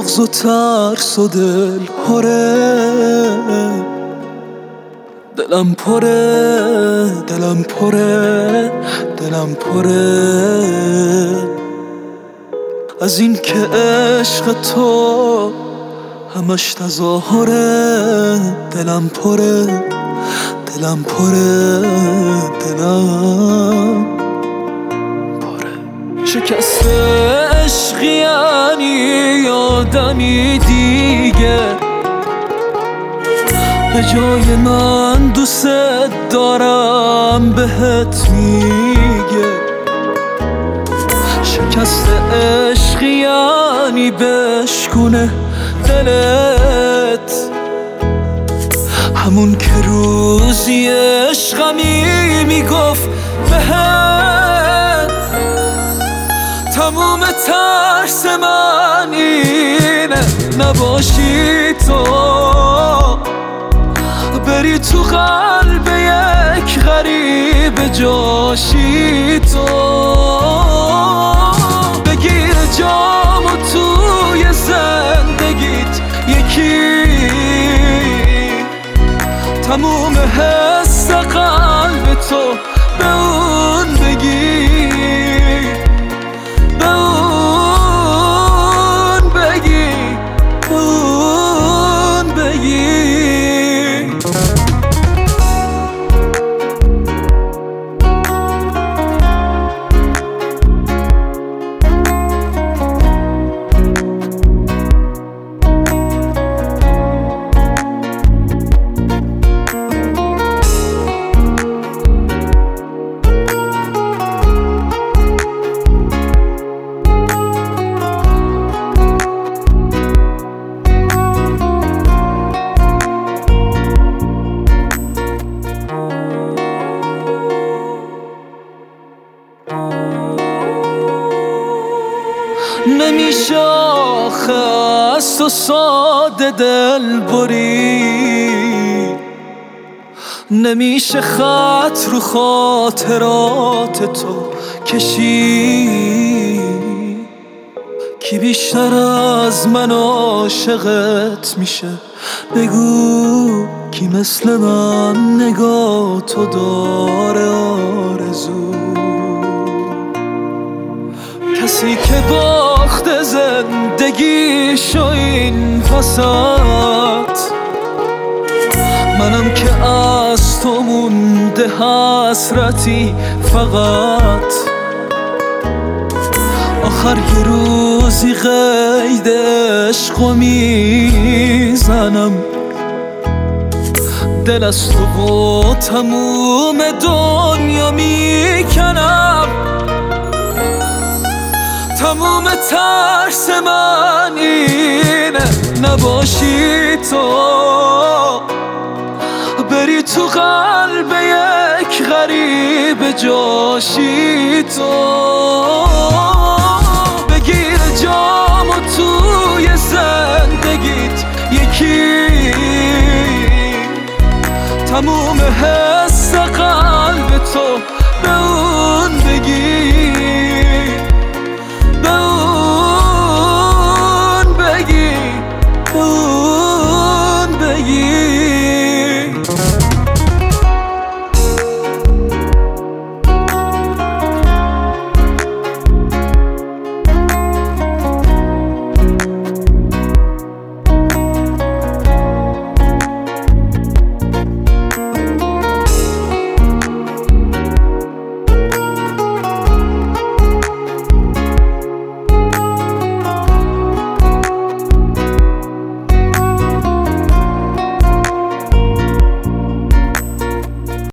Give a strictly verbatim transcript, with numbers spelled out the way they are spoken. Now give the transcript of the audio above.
بغض و ترس و دل پره، دلم پره، دلم پره، دلم پره از این که عشق تو همش تظاهره. دلم پره، دلم پره، دلم پره. شکست عشق یعنی آدمی دیگه به جای من دوست دارم بهت میگه. شکست عشق یعنی بشکونه دلت، همون که روزی عشقمی میگفت بهت. تموم ترس من اینه نباشی تو، بری تو قلب یک غریب جاشی تو. بگیر جامو توی زندگیت یکی، تموم حس قلب تو به اون بگی، به اون بگی، به اون بگی. نمیشه آخه از تو ساده دل بری، نمیشه خط رو خاطرات تو کشی. کی بیشتر از من عاشقت میشه بگو، کی مثل من نگاه تو داره آرزو. کسی که باخت زندگیشو این وسط، منم که از تو مونده حسرتی فقط. آخر یه روزی قید عشقو میزنم، دل از تو و تموم دنیا میکنم. تموم ترس من اینه نباشی تو، بری تو قلب یک غریب جاشی تو. بگیر جامو توی زندگیت یکی، تموم حس قلب تو به اون بگی،